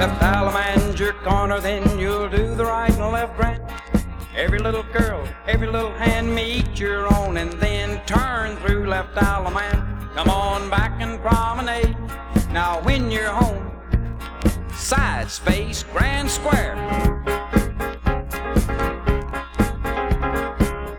left Allemande your corner, then you'll do the right and left grand. Every little girl, every little hand meet your own, and then turn through left Allemande. Come on back and promenade. Now when you're home, side space, grand square.